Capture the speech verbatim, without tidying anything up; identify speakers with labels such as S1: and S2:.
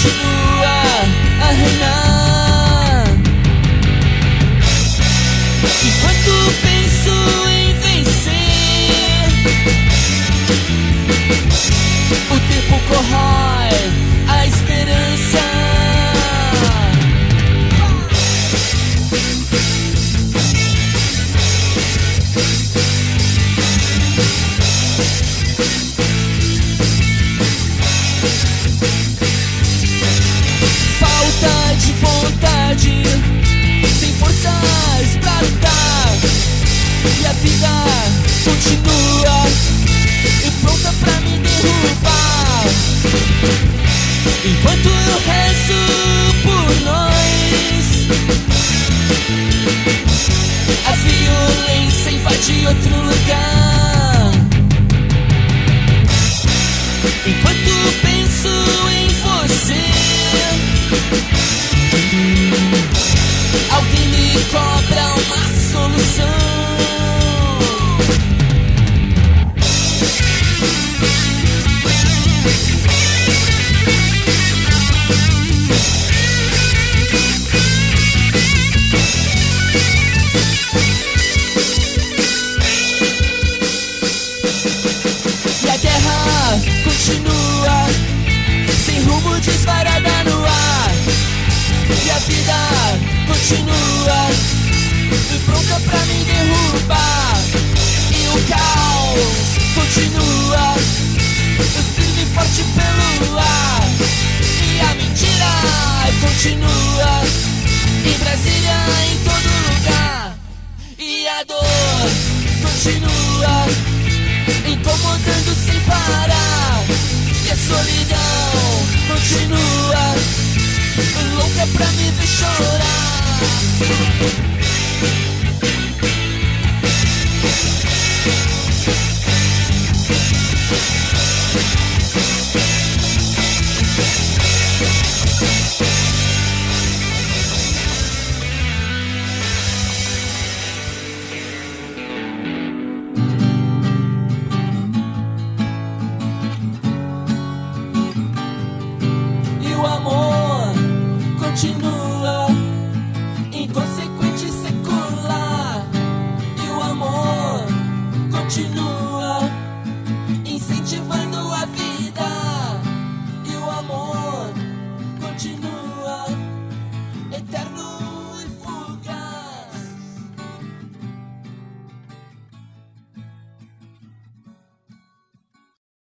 S1: continua a reinar. Enquanto penso em vencer, o tempo corrói a esperança. Falta de vontade, sem forças pra lutar, e a vida continua e pronta pra me derrubar. Enquanto eu rezo por nós, a violência invade outro lugar. Enquanto penso em você, alguém me cobra uma solução. E a guerra continua, sem rumo, disparada no ar. E a vida continua e pronta pra me derrubar. E o caos continua, firme e forte pelo ar. E a mentira continua, em Brasília, em todo lugar. E a dor continua, incomodando sem parar. E a solidão continua, louca pra me ver chorar.